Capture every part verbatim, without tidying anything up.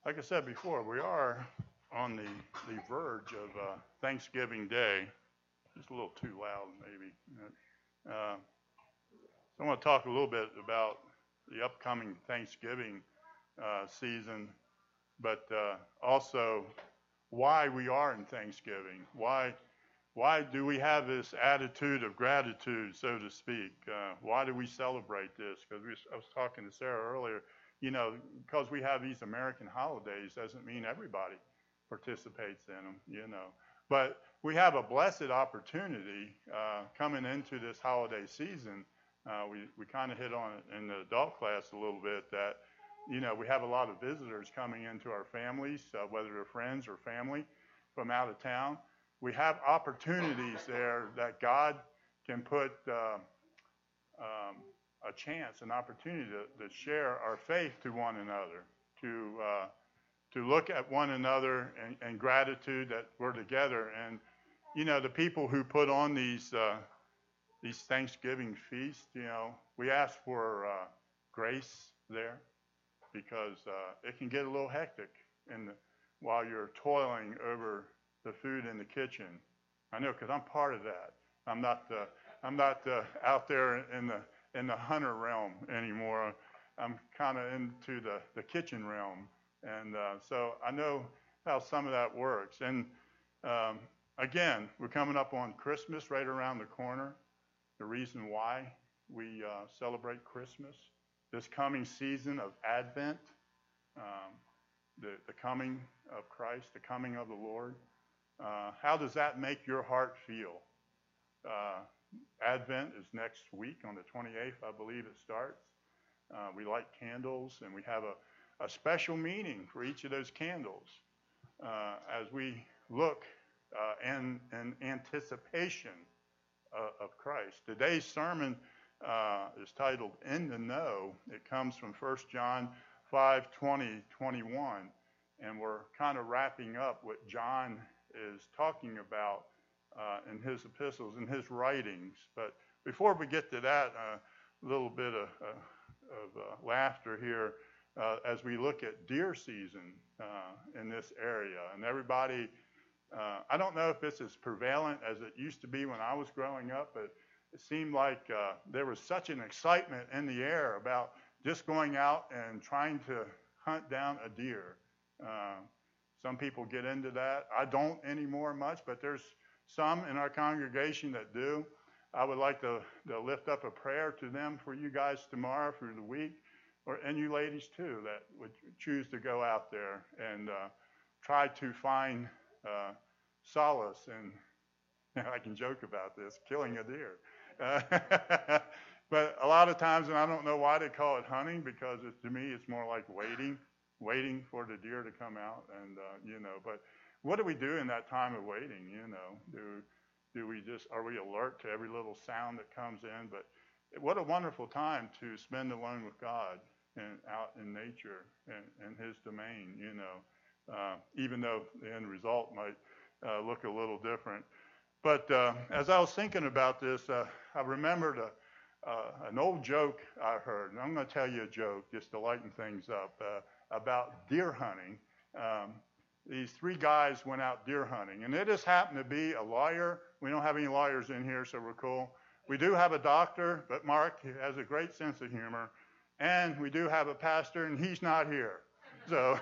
Like I said before, we are on the, the verge of uh, Thanksgiving Day. Just a little too loud, maybe. Uh, so I want to talk a little bit about the upcoming Thanksgiving uh, season, but uh, also why we are in Thanksgiving. Why why do we have this attitude of gratitude, so to speak? Uh, why do we celebrate this? Because I was talking to Sarah earlier. You know, because we have these American holidays doesn't mean everybody participates in them. You know, but we have a blessed opportunity uh, coming into this holiday season. Uh, we we kind of hit on it in the adult class a little bit that, you know, we have a lot of visitors coming into our families, uh, whether they're friends or family from out of town. We have opportunities there that God can put uh, um, a chance, an opportunity to, to share our faith to one another, to uh, to look at one another and, and gratitude that we're together. And, you know, the people who put on these uh, these Thanksgiving feasts, you know, we ask for uh, grace there because uh, it can get a little hectic in the, while you're toiling over the food in the kitchen. I know because I'm part of that. I'm not uh, I'm not uh, out there in the in the hunter realm anymore. I'm kind of into the, the kitchen realm, and uh, so I know how some of that works. And um, again, we're coming up on Christmas right around the corner. The reason why we uh, celebrate Christmas, this coming season of Advent, um, the, the coming of Christ, the coming of the Lord. Uh, how does that make your heart feel? Uh, Advent is next week on the twenty-eighth, I believe it starts. Uh, we light candles, and we have a, a special meaning for each of those candles uh, as we look uh, in, in anticipation uh, of Christ. Today's sermon uh, is titled In the Know. It comes from First John five, twenty, twenty-one, and we're kind of wrapping up what John is talking about uh, in his epistles, in his writings. But before we get to that, uh, a little bit of, uh, of uh, laughter here uh, as we look at deer season uh, in this area. And everybody, uh, I don't know if this is prevalent as it used to be when I was growing up, but it seemed like uh, there was such an excitement in the air about just going out and trying to hunt down a deer. Uh, some people get into that. I don't anymore much, but there's some in our congregation that do. I would like to, to lift up a prayer to them for you guys tomorrow through the week, or and you ladies too that would choose to go out there and uh, try to find uh, solace in, I can joke about this, killing a deer. Uh, but a lot of times, and I don't know why they call it hunting, because it, to me it's more like waiting, waiting for the deer to come out, and uh, you know. But what do we do in that time of waiting? You know, do do we just are we alert to every little sound that comes in? But what a wonderful time to spend alone with God and out in nature and, and His domain. You know, uh, even though the end result might uh, look a little different. But uh, as I was thinking about this, uh, I remembered a, uh, an old joke I heard, and I'm going to tell you a joke just to lighten things up uh, about deer hunting. Um, these three guys went out deer hunting, and it just happened to be a lawyer. We don't have any lawyers in here, so we're cool. We do have a doctor, but Mark has a great sense of humor, and we do have a pastor, and he's not here. So,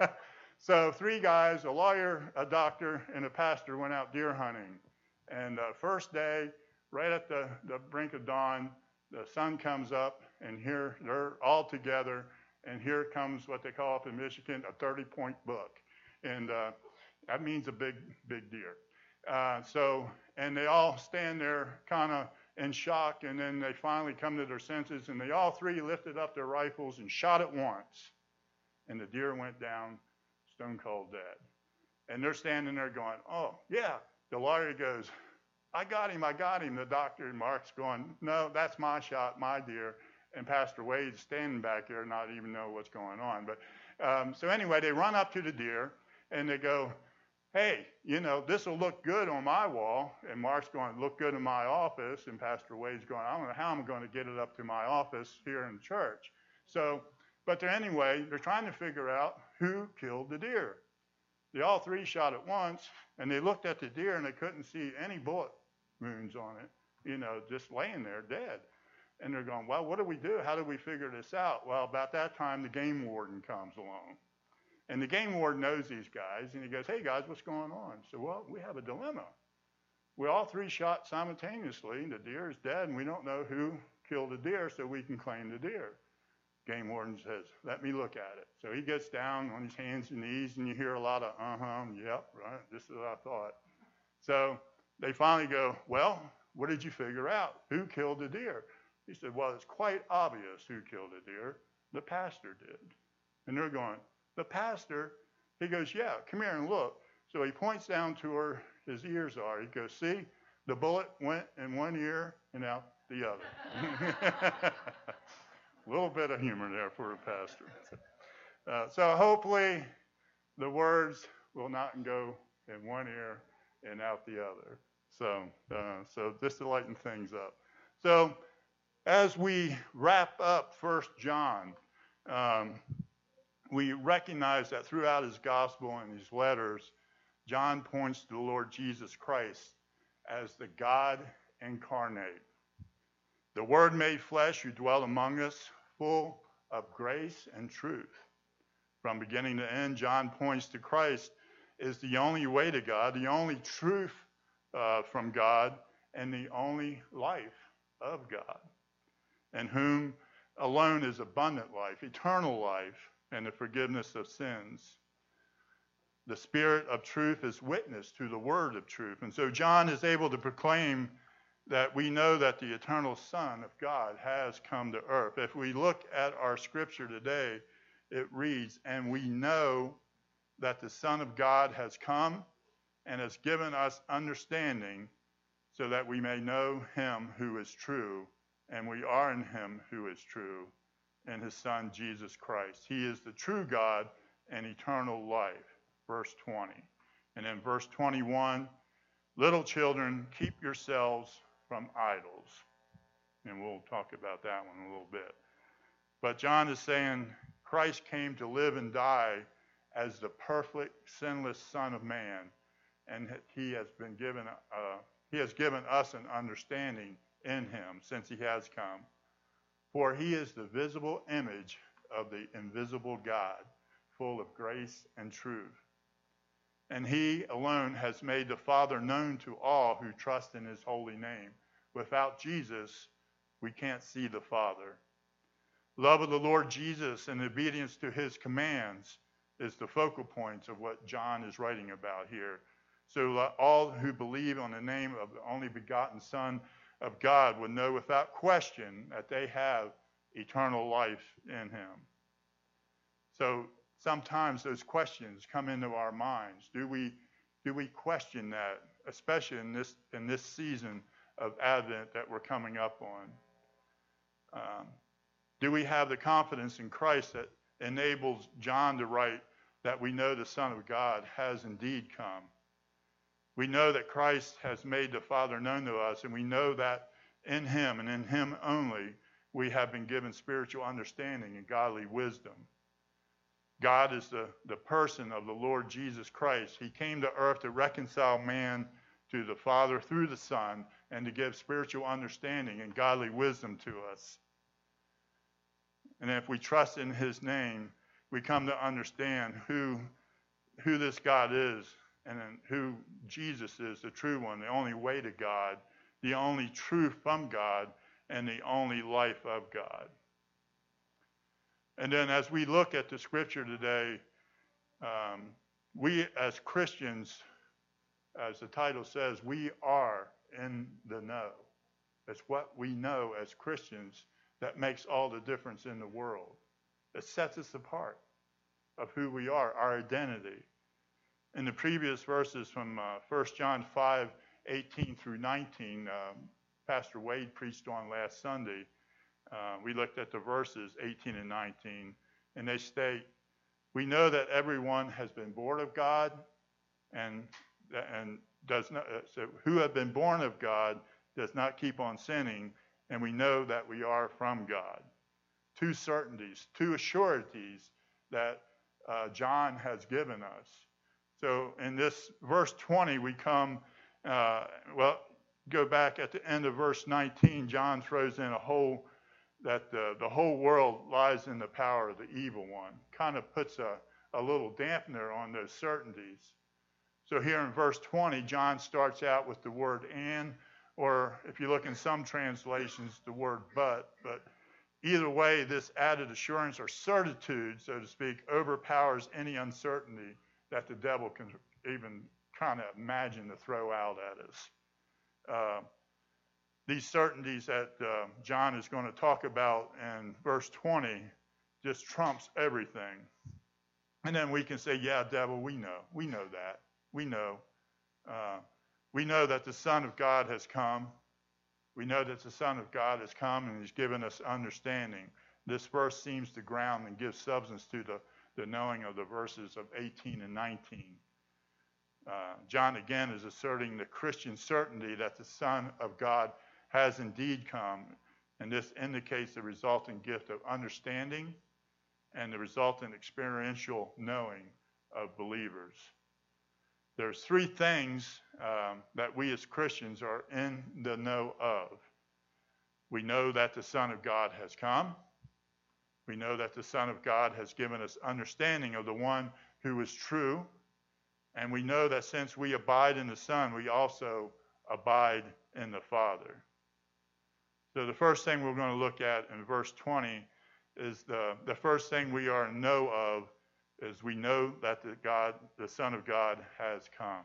so three guys, a lawyer, a doctor, and a pastor went out deer hunting. And uh, first day, right at the, the brink of dawn, the sun comes up, and here they're all together, and here comes what they call up in Michigan a thirty-point buck. And uh, that means a big, big deer. Uh, so, and they all stand there kind of in shock, and then they finally come to their senses, and they all three lifted up their rifles and shot it once. And the deer went down stone cold dead. And they're standing there going, oh, yeah. The lawyer goes, I got him, I got him. The doctor and Mark's going, no, that's my shot, my deer. And Pastor Wade's standing back there, not even know what's going on. But um, so anyway, they run up to the deer, and they go, hey, you know, this will look good on my wall. And Mark's going, look good in my office. And Pastor Wade's going, I don't know how I'm going to get it up to my office here in church. So But they're, anyway, they're trying to figure out who killed the deer. They all three shot at once, and they looked at the deer, and they couldn't see any bullet wounds on it, you know, just laying there dead. And they're going, well, what do we do? How do we figure this out? Well, about that time, the game warden comes along. And the game warden knows these guys, and he goes, hey, guys, what's going on? So, well, we have a dilemma. We all three shot simultaneously, and the deer is dead, and we don't know who killed the deer, so we can claim the deer. Game warden says, let me look at it. So he gets down on his hands and knees, and you hear a lot of, uh-huh, yep, right, this is what I thought. So they finally go, well, what did you figure out? Who killed the deer? He said, well, it's quite obvious who killed the deer. The pastor did. And they're going, the pastor? He goes, yeah, come here and look. So he points down to where his ears are. He goes, see, the bullet went in one ear and out the other. A little bit of humor there for a pastor. Uh, so hopefully the words will not go in one ear and out the other. So, uh, so just to lighten things up. So as we wrap up First John, um, we recognize that throughout his gospel and his letters, John points to the Lord Jesus Christ as the God incarnate. The Word made flesh who dwelt among us, full of grace and truth. From beginning to end, John points to Christ as the only way to God, the only truth uh, from God, and the only life of God, in whom alone is abundant life, eternal life, and the forgiveness of sins. The Spirit of truth is witness to the word of truth. And so John is able to proclaim that we know that the eternal Son of God has come to earth. If we look at our scripture today, it reads, and we know that the Son of God has come and has given us understanding so that we may know him who is true, and we are in him who is true, and his Son, Jesus Christ. He is the true God and eternal life, verse twenty. And in verse twenty-one, little children, keep yourselves from idols. And we'll talk about that one a little bit. But John is saying Christ came to live and die as the perfect, sinless Son of Man, and he has been given, uh, he has given us an understanding in him since he has come. For he is the visible image of the invisible God, full of grace and truth. And he alone has made the Father known to all who trust in his holy name. Without Jesus, we can't see the Father. Love of the Lord Jesus and obedience to his commands is the focal points of what John is writing about here. So all who believe on the name of the only begotten Son of God would know without question that they have eternal life in him. So sometimes those questions come into our minds. Do we, do we question that, especially in this, in this season of Advent that we're coming up on? Um, do we have the confidence in Christ that enables John to write that we know the Son of God has indeed come? We know that Christ has made the Father known to us, and we know that in him and in him only we have been given spiritual understanding and godly wisdom. God is the, the person of the Lord Jesus Christ. He came to earth to reconcile man to the Father through the Son and to give spiritual understanding and godly wisdom to us. And if we trust in his name, we come to understand who, who this God is and who Jesus is, the true one, the only way to God, the only truth from God, and the only life of God. And then as we look at the scripture today, um, we as Christians, as the title says, we are in the know. It's what we know as Christians that makes all the difference in the world. It sets us apart of who we are, our identity. In the previous verses from uh, First John five, eighteen through nineteen, um, Pastor Wade preached on last Sunday. Uh, we looked at the verses eighteen and nineteen, and they state, we know that everyone has been born of God, and, and does not, uh, so who have been born of God does not keep on sinning, and we know that we are from God. two certainties, two assurities that uh, John has given us. So in this verse twenty, we come, uh, well, go back at the end of verse nineteen, John throws in a whole, that the, the whole world lies in the power of the evil one. Kind of puts a, a little dampener on those certainties. So here in verse twenty, John starts out with the word and, or if you look in some translations, the word but. But either way, this added assurance or certitude, so to speak, overpowers any uncertainty that the devil can even kind of imagine to throw out at us. Uh, these certainties that uh, John is going to talk about in verse twenty just trumps everything. And then we can say, yeah, devil, we know. We know that. We know. Uh, we know that the Son of God has come. We know that the Son of God has come and he's given us understanding. This verse seems to ground and give substance to the, the knowing of the verses of eighteen and nineteen. Uh, John again is asserting the Christian certainty that the Son of God has indeed come, and this indicates the resulting gift of understanding and the resultant experiential knowing of believers. There's three things um, that we as Christians are in the know of. We know that the Son of God has come. We know that the Son of God has given us understanding of the one who is true. And we know that since we abide in the Son, we also abide in the Father. So the first thing we're going to look at in verse twenty is the, the first thing we are in know of is we know that the God, the Son of God has come.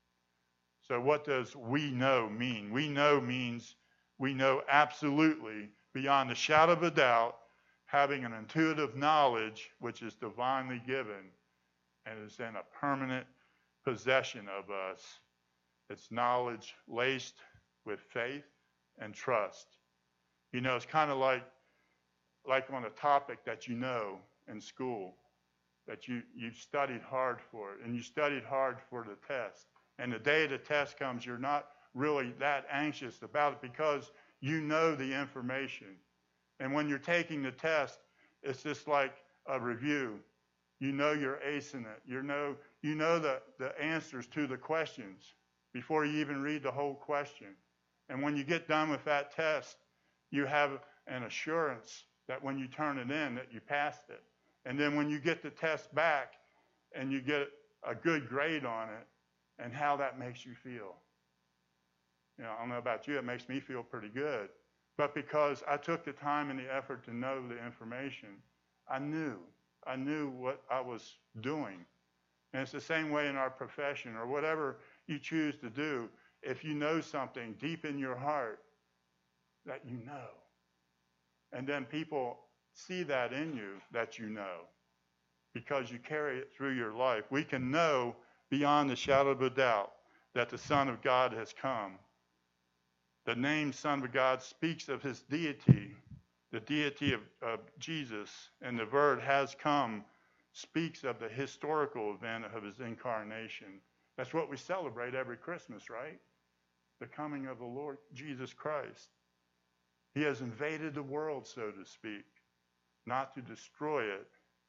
So what does we know mean? We know means we know absolutely, beyond a shadow of a doubt, having an intuitive knowledge which is divinely given and is in a permanent possession of us. It's knowledge laced with faith and trust. You know, it's kind of like, like on a topic that you know in school, that you, you studied hard for it, and you studied hard for the test. And the day the test comes, you're not really that anxious about it because you know the information. And when you're taking the test, it's just like a review. You know you're acing it. You know, you know the, the answers to the questions before you even read the whole question. And when you get done with that test, you have an assurance that when you turn it in, that you passed it. And then when you get the test back and you get a good grade on it, and how that makes you feel. You know, I don't know about you, it makes me feel pretty good. But because I took the time and the effort to know the information, I knew. I knew what I was doing. And it's the same way in our profession or whatever you choose to do. If you know something deep in your heart that you know, and then people see that in you that you know because you carry it through your life. We can know beyond the shadow of a doubt that the Son of God has come. The name Son of God speaks of his deity, the deity of, of Jesus, and the word has come speaks of the historical event of his incarnation. That's what we celebrate every Christmas, right? The coming of the Lord Jesus Christ. He has invaded the world, so to speak, not to destroy it,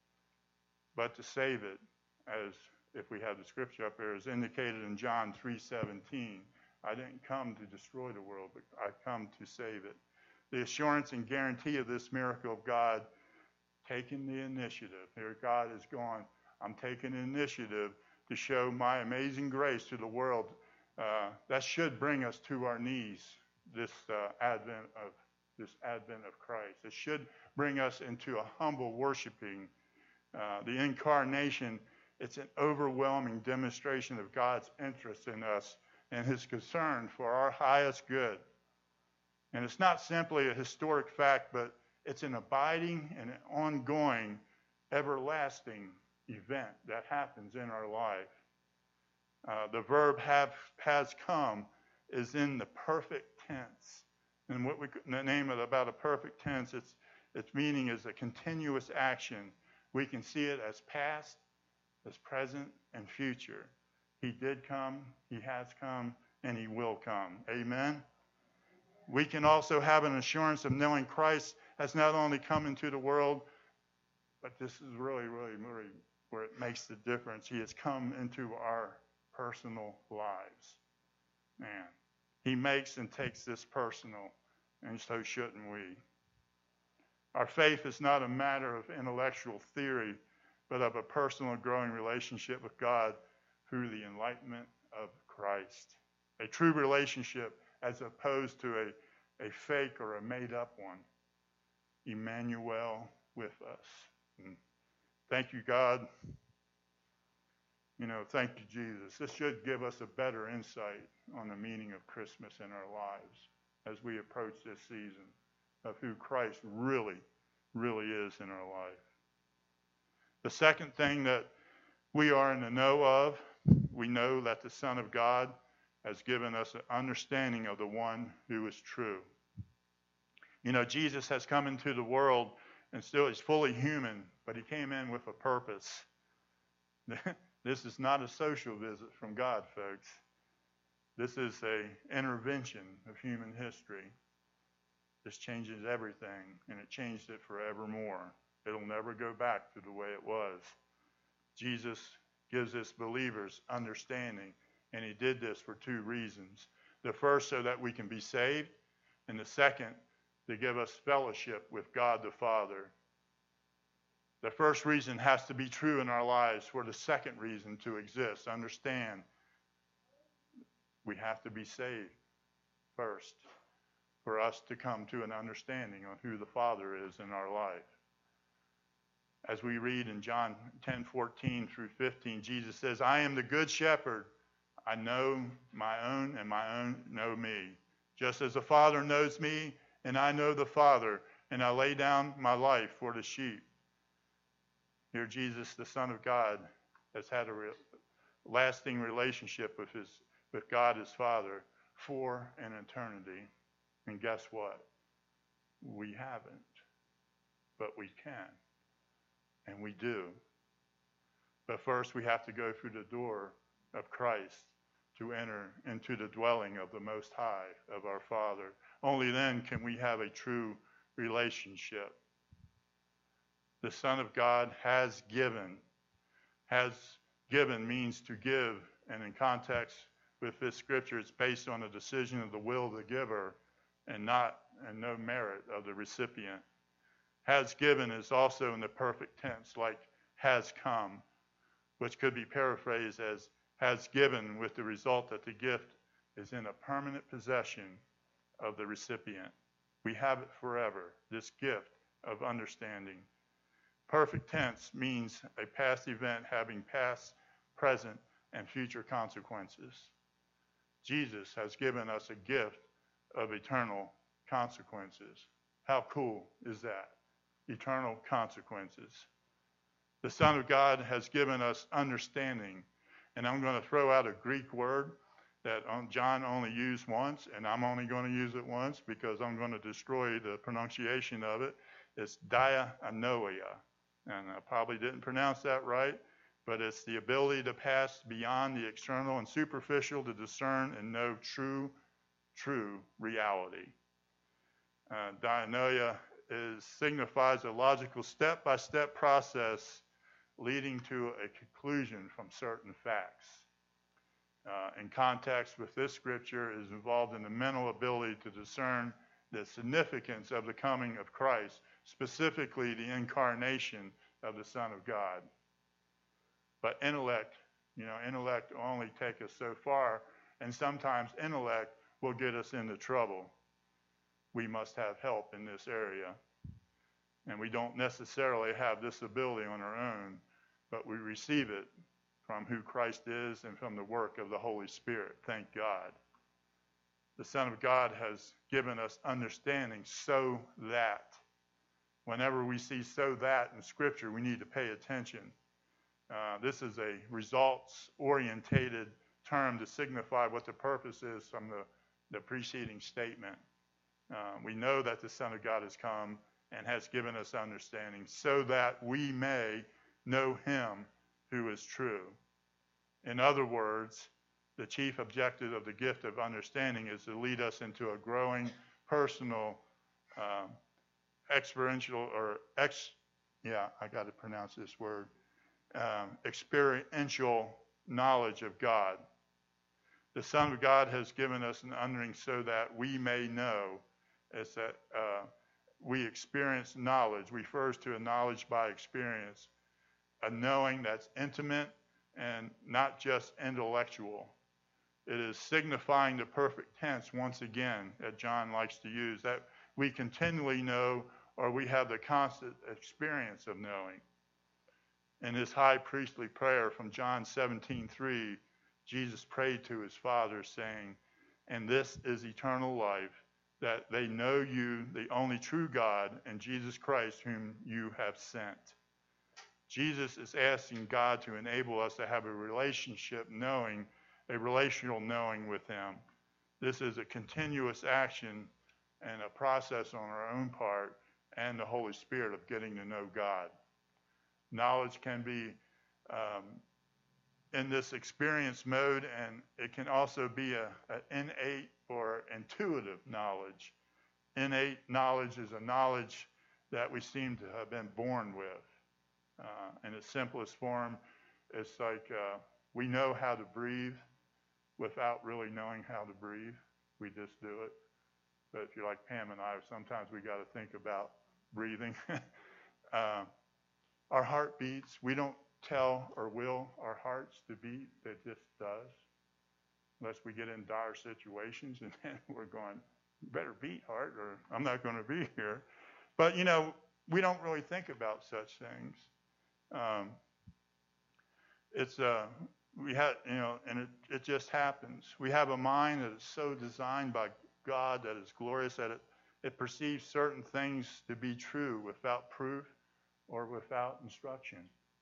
but to save it, as if we have the scripture up there, is indicated in John three seventeen. I didn't come to destroy the world, but I come to save it. The assurance and guarantee of this miracle of God taking the initiative. Here God is going, I'm taking the initiative to show my amazing grace to the world. Uh, that should bring us to our knees, this uh, advent of this advent of Christ. It should bring us into a humble worshiping. Uh, the incarnation, it's an overwhelming demonstration of God's interest in us and his concern for our highest good. And it's not simply a historic fact, but it's an abiding and an ongoing, everlasting event that happens in our life. Uh, the verb have, has come is in the perfect tense. And what we the name of about a perfect tense, its its meaning is a continuous action. We can see it as past, as present, and future. He did come, he has come, and he will come. Amen? We can also have an assurance of knowing Christ has not only come into the world, but this is really, really, really where it makes the difference. He has come into our personal lives. Man, he makes and takes this personal, and so shouldn't we. Our faith is not a matter of intellectual theory, but of a personal growing relationship with God through the enlightenment of Christ. A true relationship as opposed to a, a fake or a made-up one. Emmanuel with us. And thank you, God. You know, thank you, Jesus. This should give us a better insight on the meaning of Christmas in our lives as we approach this season of who Christ really, really is in our life. The second thing that we are in the know of, we know that the Son of God has given us an understanding of the one who is true. You know, Jesus has come into the world and still is fully human, but he came in with a purpose. This is not a social visit from God, folks. This is an intervention of human history. This changes everything, and it changed it forevermore. It'll never go back to the way it was. Jesus gives us believers understanding, and he did this for two reasons. The first, so that we can be saved, and the second, to give us fellowship with God the Father. The first reason has to be true in our lives for the second reason to exist. Understand, we have to be saved first for us to come to an understanding on who the Father is in our life. As we read in John ten fourteen through fifteen, Jesus says, I am the good shepherd. I know my own, and my own know me. Just as the Father knows me, and I know the Father, and I lay down my life for the sheep. Here Jesus, the Son of God, has had a re- lasting relationship with his, with God his Father for an eternity. And guess what? We haven't, but we can, and we do. But first we have to go through the door of Christ to enter into the dwelling of the Most High, of our Father. Only then can we have a true relationship. The Son of God has given. Has given means to give, and in context with this scripture, it's based on a decision of the will of the giver and not and no merit of the recipient. Has given is also in the perfect tense, like has come, which could be paraphrased as has given, with the result that the gift is in a permanent possession of the recipient. We have it forever, this gift of understanding. Perfect tense means a past event having past, present, and future consequences. Jesus has given us a gift of eternal consequences. How cool is that? Eternal consequences. The Son of God has given us understanding. And I'm going to throw out a Greek word that John only used once, and I'm only going to use it once because I'm going to destroy the pronunciation of it. It's dianoia. And I probably didn't pronounce that right, but it's the ability to pass beyond the external and superficial to discern and know true, true reality. Uh, dianoia is, signifies a logical step-by-step process leading to a conclusion from certain facts. Uh, in context with this scripture, is involved in the mental ability to discern the significance of the coming of Christ, specifically the incarnation of the Son of God. But intellect, you know, intellect will only take us so far, and sometimes intellect will get us into trouble. We must have help in this area. And we don't necessarily have this ability on our own, but we receive it from who Christ is and from the work of the Holy Spirit. Thank God. The Son of God has given us understanding so that. Whenever we see so that in Scripture, we need to pay attention. Uh, this is a results-orientated term to signify what the purpose is from the, the preceding statement. Uh, we know that the Son of God has come and has given us understanding so that we may know him who is true. In other words, the chief objective of the gift of understanding is to lead us into a growing personal uh, experiential or ex, yeah, I got to pronounce this word, um, experiential knowledge of God. The Son of God has given us an understanding so that we may know. It's that uh, we experience knowledge, refers to a knowledge by experience, a knowing that's intimate and not just intellectual. It is signifying the perfect tense once again that John likes to use, that we continually know or we have the constant experience of knowing. In his high priestly prayer from John seventeen three, Jesus prayed to his Father saying, "And this is eternal life, that they know you, the only true God, and Jesus Christ, whom you have sent." Jesus is asking God to enable us to have a relationship knowing, a relational knowing with him. This is a continuous action and a process on our own part and the Holy Spirit of getting to know God. Knowledge can be um, in this experience mode, and it can also be a, a innate or intuitive knowledge. Innate knowledge is a knowledge that we seem to have been born with. Uh, in its simplest form, it's like uh, we know how to breathe without really knowing how to breathe. We just do it. But if you're like Pam and I, sometimes we got to think about breathing. uh, our heart beats. We don't tell or will our hearts to beat. It just does. Unless we get in dire situations and then we're going, you better beat, heart, or I'm not going to be here. But, you know, we don't really think about such things. Um, it's, uh, we have, you know, and it, it just happens. We have a mind that is so designed by God that is glorious that it, it perceives certain things to be true without proof or without instruction.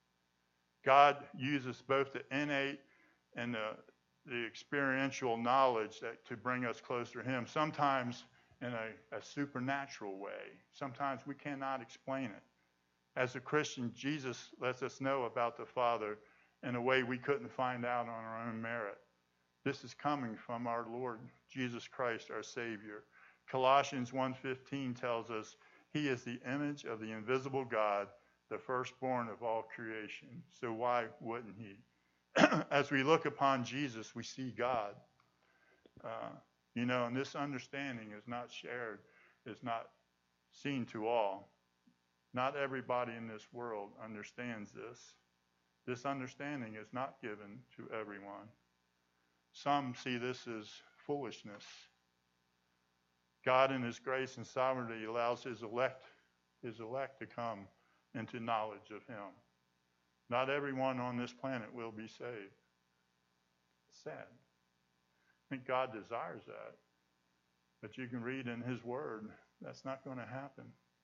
God uses both the innate and the, the experiential knowledge that to bring us closer to him, sometimes in a, a supernatural way. Sometimes we cannot explain it. As a Christian, Jesus lets us know about the Father in a way we couldn't find out on our own merit. This is coming from our Lord Jesus Christ, our Savior. Colossians one fifteen tells us he is the image of the invisible God, the firstborn of all creation. So why wouldn't he? As we look upon Jesus, we see God. Uh, you know, and this understanding is not shared, is not seen to all. Not everybody in this world understands this. This understanding is not given to everyone. Some see this as foolishness. God in his grace and sovereignty allows his elect, his elect to come into knowledge of him. Not everyone on this planet will be saved. It's sad. I think God desires that. But you can read in his word, that's not going to happen.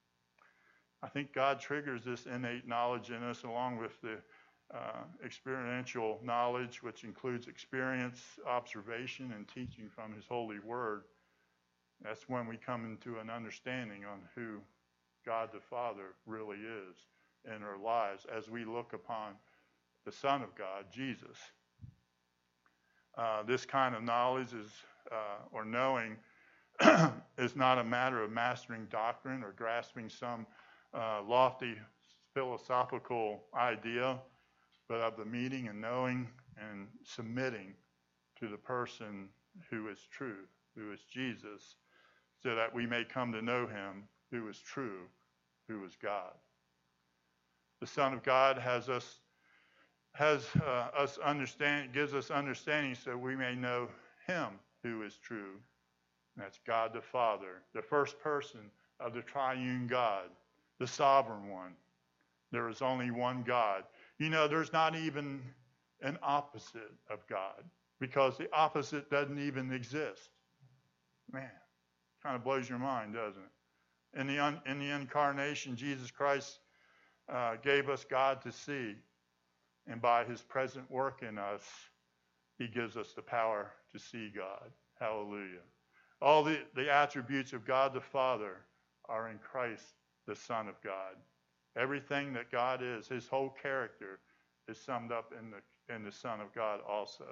I think God triggers this innate knowledge in us along with the uh, experiential knowledge, which includes experience, observation, and teaching from his holy word. That's when we come into an understanding on who God the Father really is in our lives as we look upon the Son of God, Jesus. Uh, this kind of knowledge is, uh, or knowing is not a matter of mastering doctrine or grasping some uh, lofty philosophical idea, but of the meeting and knowing and submitting to the person who is true, who is Jesus, so that we may come to know him who is true, who is God. The Son of God has us has uh, us understand, gives us understanding so we may know him who is true. That's God the Father, the first person of the triune God, the sovereign one. There is only one God. You know, there's not even an opposite of God because the opposite doesn't even exist. Man, kind of blows your mind, doesn't it? In the, un, in the incarnation, Jesus Christ uh, gave us God to see. And by his present work in us, he gives us the power to see God. Hallelujah. All the, the attributes of God the Father are in Christ, the Son of God. Everything that God is, his whole character, is summed up in the, in the Son of God also.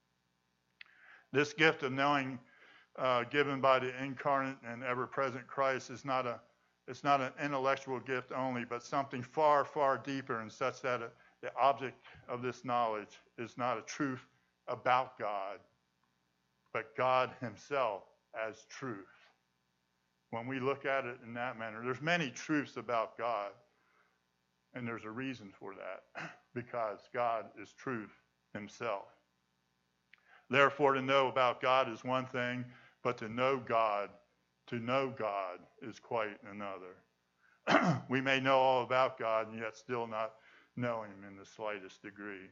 This gift of knowing uh, given by the incarnate and ever-present Christ is not a It's not an intellectual gift only, but something far, far deeper, and such that a, the object of this knowledge is not a truth about God, but God himself as truth. When we look at it in that manner, there's many truths about God, and there's a reason for that, because God is truth himself. Therefore, to know about God is one thing, but to know God, to know God is quite another. We may know all about God and yet still not know him in the slightest degree.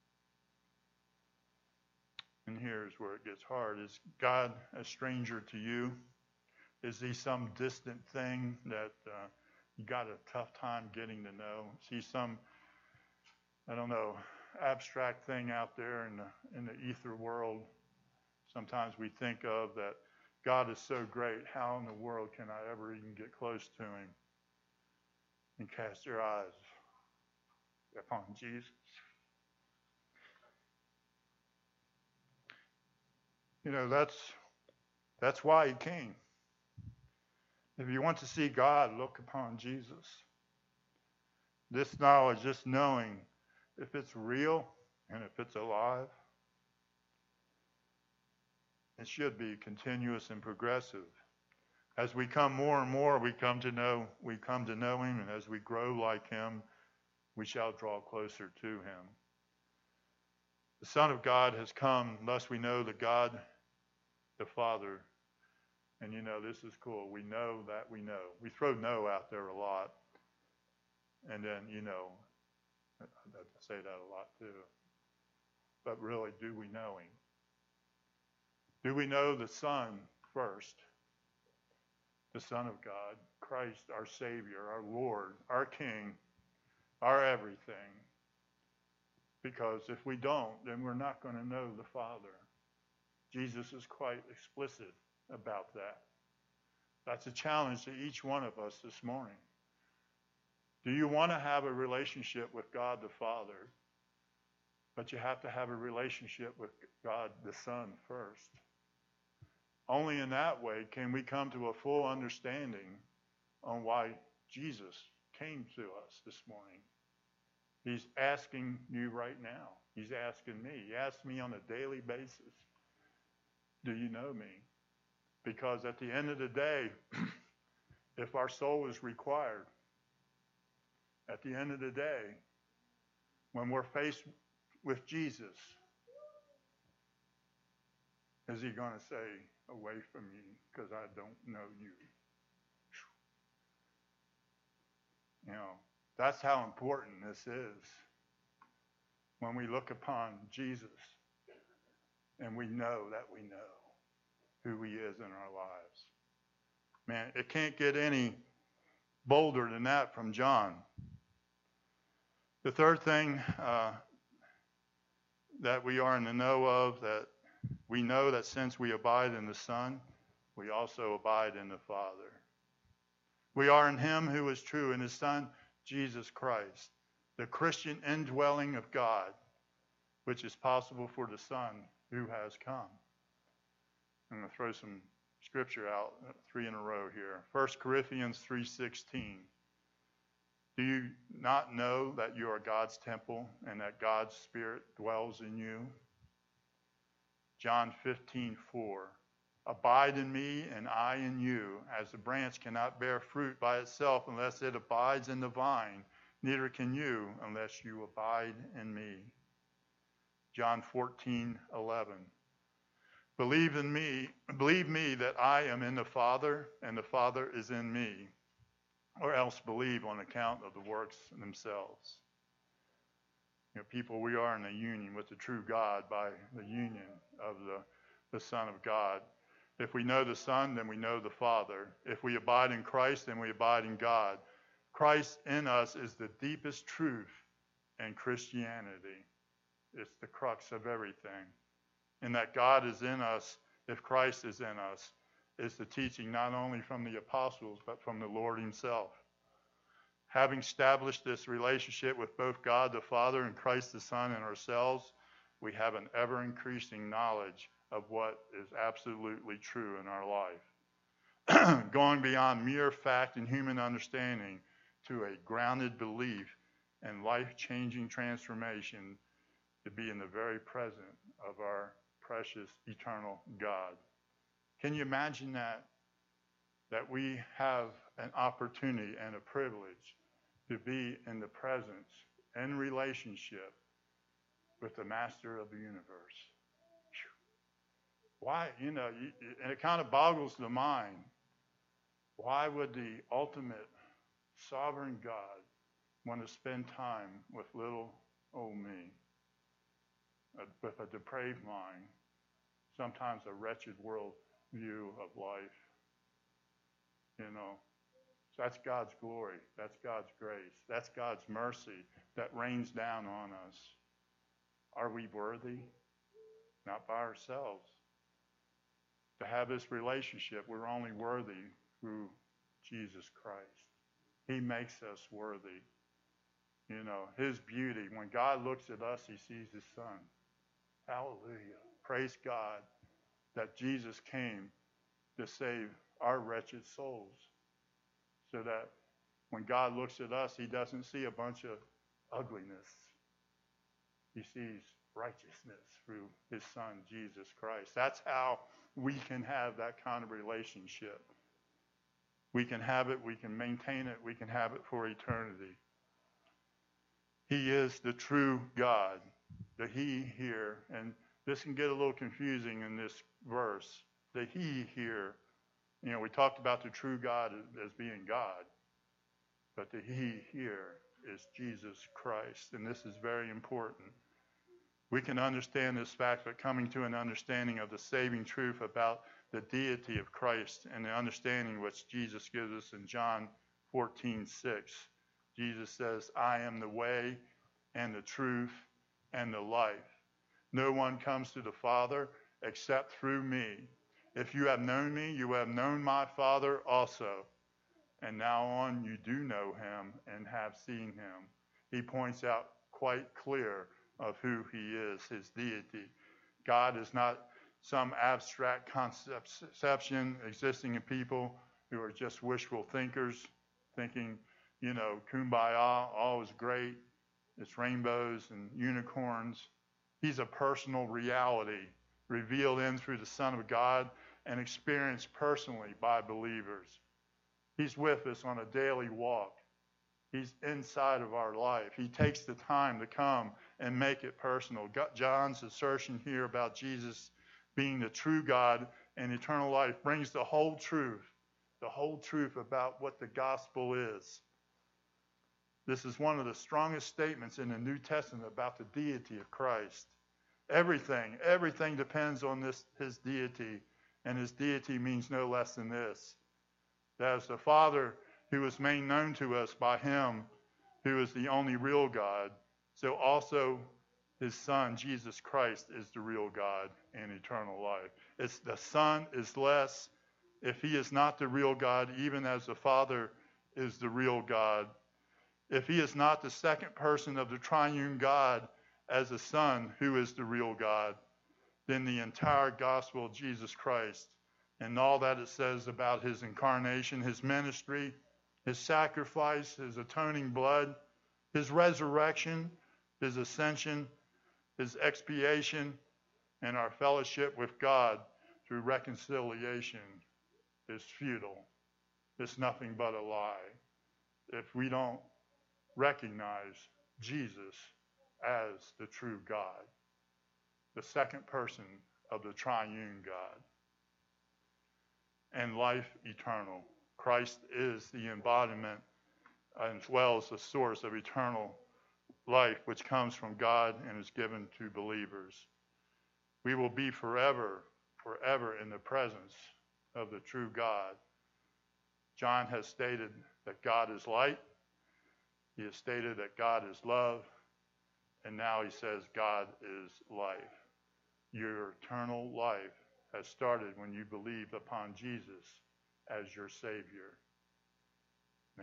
And here's where it gets hard. Is God a stranger to you? Is he some distant thing that uh, you got a tough time getting to know? Is he some, I don't know, abstract thing out there in the, in the ether world? Sometimes we think of that God is so great, how in the world can I ever even get close to him? And cast your eyes upon Jesus. You know, that's that's why he came. If you want to see God, look upon Jesus. This knowledge, this knowing, if it's real and if it's alive, it should be continuous and progressive. As we come more and more, we come to know, we come to know him, and as we grow like him, we shall draw closer to him. The Son of God has come, thus we know that God, the Father, and you know, this is cool. We know that we know. We throw know out there a lot. And then, you know, I say that a lot too. But really, do we know him? Do we know the Son first? The Son of God, Christ, our Savior, our Lord, our King, our everything. Because if we don't, then we're not going to know the Father. Jesus is quite explicit about that. That's a challenge to each one of us this morning. Do you want to have a relationship with God the Father? But you have to have a relationship with God the Son first. Only in that way can we come to a full understanding on why Jesus came to us this morning. He's asking you right now. He's asking me. He asks me on a daily basis, do you know me? Because at the end of the day, if our soul is required, at the end of the day, when we're faced with Jesus, is he going to say, away from me, because I don't know you? You know, that's how important this is. When we look upon Jesus and we know that we know who he is in our lives. Man, it can't get any bolder than that from John. The third thing uh, that we are in the know of, that we know that since we abide in the Son, we also abide in the Father. We are in him who is true, in his Son, Jesus Christ, the Christian indwelling of God, which is possible for the Son who has come. I'm going to throw some scripture out, three in a row here. First Corinthians three sixteen. Do you not know that you are God's temple and that God's Spirit dwells in you? John fifteen four. Abide in me and I in you, as the branch cannot bear fruit by itself unless it abides in the vine, neither can you unless you abide in me. John fourteen eleven. Believe in me, believe me that I am in the Father and the Father is in me, or else believe on account of the works themselves. You know, people, we are in a union with the true God by the union of the, the Son of God. If we know the Son, then we know the Father. If we abide in Christ, then we abide in God. Christ in us is the deepest truth in Christianity. It's the crux of everything. And that God is in us, if Christ is in us, is the teaching not only from the apostles, but from the Lord himself. Having established this relationship with both God the Father and Christ the Son and ourselves, we have an ever-increasing knowledge of what is absolutely true in our life. going beyond mere fact and human understanding to a grounded belief and life-changing transformation to be in the very presence of our precious eternal God. Can you imagine that? That we have an opportunity and a privilege to be in the presence and relationship with the master of the universe. Why, you know, you, and it kind of boggles the mind. Why would the ultimate sovereign God want to spend time with little old me, uh, with a depraved mind, sometimes a wretched world view of life? You know, so that's God's glory. That's God's grace. That's God's mercy that rains down on us. Are we worthy? Not by ourselves. To have this relationship, we're only worthy through Jesus Christ. He makes us worthy. You know, his beauty. When God looks at us, he sees his son. Hallelujah. Praise God that Jesus came to save our wretched souls. So that when God looks at us, he doesn't see a bunch of ugliness. He sees righteousness through his son, Jesus Christ. That's how we can have that kind of relationship. We can have it, we can maintain it, we can have it for eternity. He is the true God. The he here, and this can get a little confusing in this verse. The he here, you know, we talked about the true God as being God, but the he here is Jesus Christ, and this is very important. We can understand this fact by coming to an understanding of the saving truth about the deity of Christ and the understanding which Jesus gives us in John fourteen six. Jesus says, I am the way and the truth and the life. No one comes to the Father except through me. If you have known me, you have known my Father also. And now on you do know him and have seen him. He points out quite clear of who he is, his deity. God is not some abstract conception existing in people who are just wishful thinkers, thinking, you know, kumbaya, all is great, it's rainbows and unicorns. He's a personal reality revealed in through the Son of God and experienced personally by believers. He's with us on a daily walk. He's inside of our life. He takes the time to come and make it personal. John's assertion here about Jesus being the true God and eternal life brings the whole truth, the whole truth about what the gospel is. This is one of the strongest statements in the New Testament about the deity of Christ. Everything, everything depends on this, his deity, and his deity means no less than this. That as the Father who was made known to us by him, who is the only real God, so also his Son, Jesus Christ, is the real God and eternal life. It's the Son is less if he is not the real God, even as the Father is the real God. If he is not the second person of the triune God as the Son, who is the real God, then the entire gospel of Jesus Christ and all that it says about his incarnation, his ministry, his sacrifice, his atoning blood, his resurrection, his ascension, his expiation, and our fellowship with God through reconciliation is futile. It's nothing but a lie if we don't recognize Jesus as the true God, the second person of the triune God, and life eternal. Christ is the embodiment as well as the source of eternal life, which comes from God and is given to believers. We will be forever, forever in the presence of the true God. John has stated that God is light. He has stated that God is love. And now he says God is life. Your eternal life has started when you believe upon Jesus as your Savior. Man,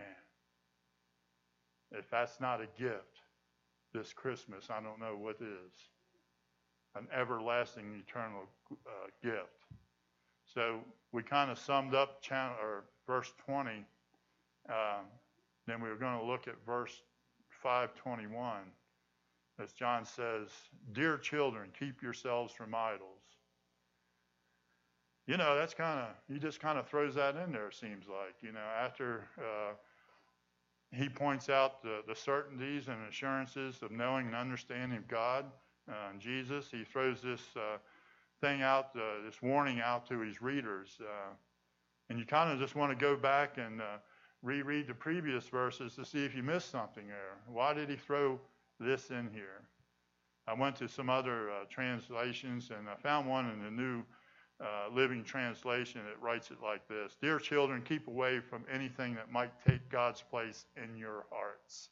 if that's not a gift this Christmas, I don't know what is. An everlasting, eternal uh, gift. So we kind of summed up channel, or verse twenty. Um, then we were going to look at verse five twenty-one. As John says, "Dear children, keep yourselves from idols." You know, that's kind of, he just kind of throws that in there, it seems like. You know, after uh, he points out the, the certainties and assurances of knowing and understanding of God uh, and Jesus, he throws this uh, thing out, uh, this warning out to his readers. Uh, and you kind of just want to go back and uh, reread the previous verses to see if you missed something there. Why did he throw this in here? I went to some other uh, translations, and I found one in the New uh, Living Translation that writes it like this: "Dear children, keep away from anything that might take God's place in your hearts."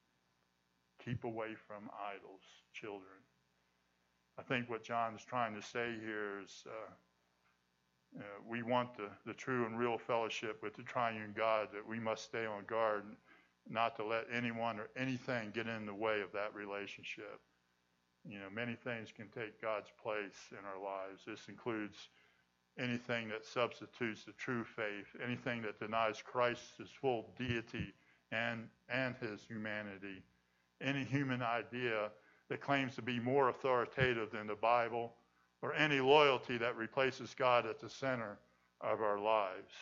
Keep away from idols, children. I think what John is trying to say here is uh, uh, we want the, the true and real fellowship with the triune God, that we must stay on guard not to let anyone or anything get in the way of that relationship. You know, many things can take God's place in our lives. This includes anything that substitutes the true faith, anything that denies Christ's full deity and, and his humanity, any human idea that claims to be more authoritative than the Bible, or any loyalty that replaces God at the center of our lives.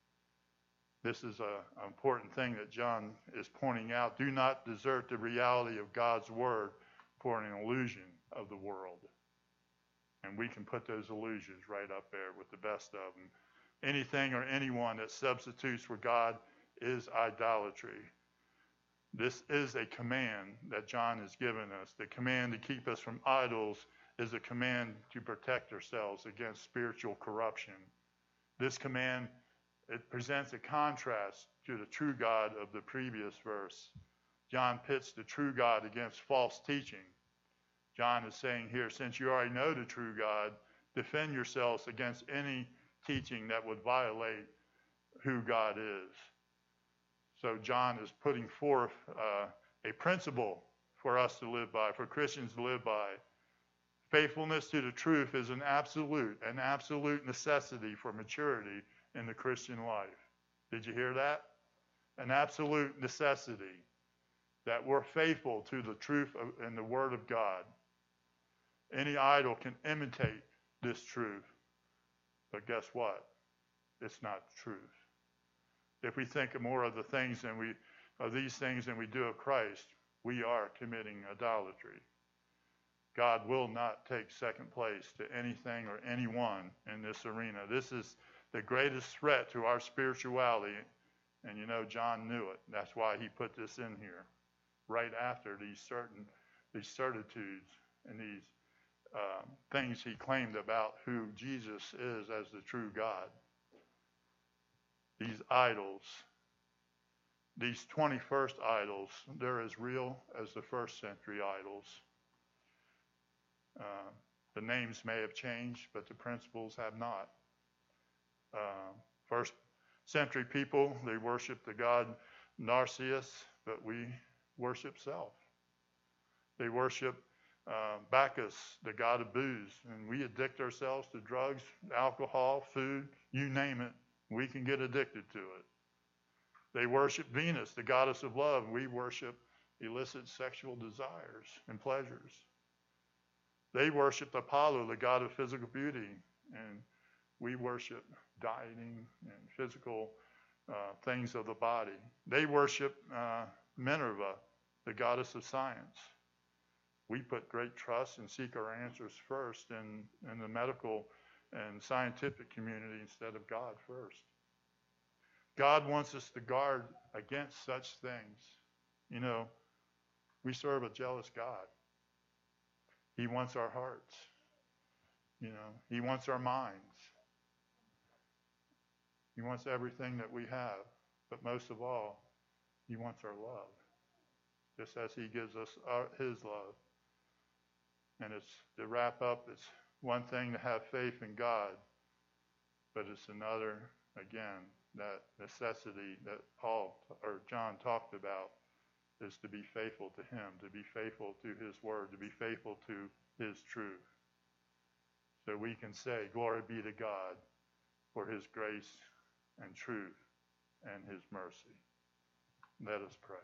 This is an important thing that John is pointing out. Do not desert the reality of God's word for an illusion of the world. And we can put those illusions right up there with the best of them. Anything or anyone that substitutes for God is idolatry. This is a command that John has given us. The command to keep us from idols is a command to protect ourselves against spiritual corruption. This command, it presents a contrast to the true God of the previous verse. John pits the true God against false teaching. John is saying here, since you already know the true God, defend yourselves against any teaching that would violate who God is. So John is putting forth uh, a principle for us to live by, for Christians to live by. Faithfulness to the truth is an absolute, an absolute necessity for maturity in the Christian life. Did you hear that? An absolute necessity that we're faithful to the truth of, and the Word of God. Any idol can imitate this truth, but guess what? It's not the truth. If we think of more of the things than we, of these things than we do of Christ, we are committing idolatry. God will not take second place to anything or anyone in this arena. This is the greatest threat to our spirituality, and you know John knew it. That's why he put this in here, right after these certain, these certitudes and these uh, things he claimed about who Jesus is as the true God. These idols, these twenty-first idols, they're as real as the first century idols. Uh, the names may have changed, but the principles have not. Uh, first century people, they worship the god Narcissus, but we worship self. They worship uh, Bacchus, the god of booze, and we addict ourselves to drugs, alcohol, food, you name it, we can get addicted to it. They worship Venus, the goddess of love, and we worship illicit sexual desires and pleasures. They worship Apollo, the god of physical beauty, and we worship dieting and physical uh, things of the body. They worship uh, Minerva, the goddess of science. We put great trust and seek our answers first in, in the medical and scientific community instead of God first. God wants us to guard against such things. You know, we serve a jealous God. He wants our hearts. You know, he wants our minds. He wants everything that we have. But most of all, he wants our love, just as he gives us our, his love. And it's to wrap up, it's one thing to have faith in God, but it's another, again, that necessity that Paul or John talked about is to be faithful to him, to be faithful to his word, to be faithful to his truth. So we can say, glory be to God, for his grace and truth and his mercy. Let us pray.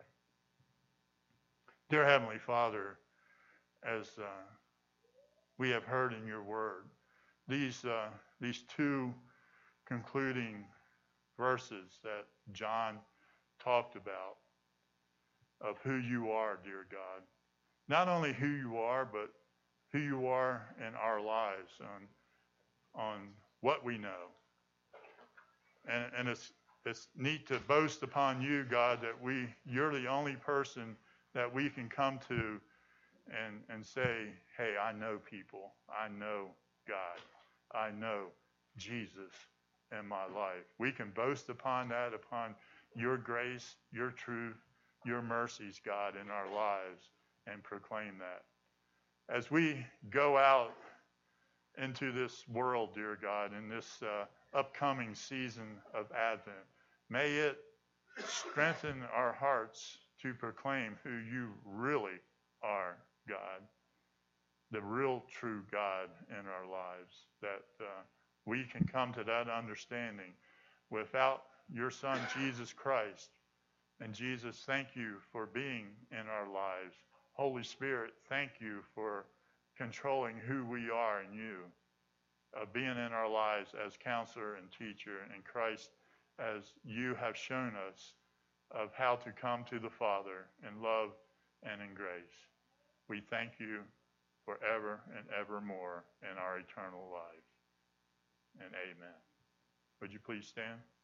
Dear Heavenly Father, as uh, we have heard in your word, these, uh, these two concluding verses that John talked about of who you are, dear God. Not only who you are, but who you are in our lives, on, on what we know. And, and it's, it's neat to boast upon you, God, that we, you're the only person that we can come to and, and say, hey, I know people. I know God. I know Jesus in my life. We can boast upon that, upon your grace, your truth, your mercies, God, in our lives, and proclaim that. As we go out into this world, dear God, in this uh, upcoming season of Advent, may it strengthen our hearts to proclaim who you really are, God, the real true God in our lives, that uh, we can come to that understanding. Without your Son, Jesus Christ, and Jesus, thank you for being in our lives. Holy Spirit, thank you for controlling who we are in you, uh, being in our lives as counselor and teacher, and Christ, as you have shown us of how to come to the Father in love and in grace. We thank you forever and evermore in our eternal lives. And amen. Would you please stand?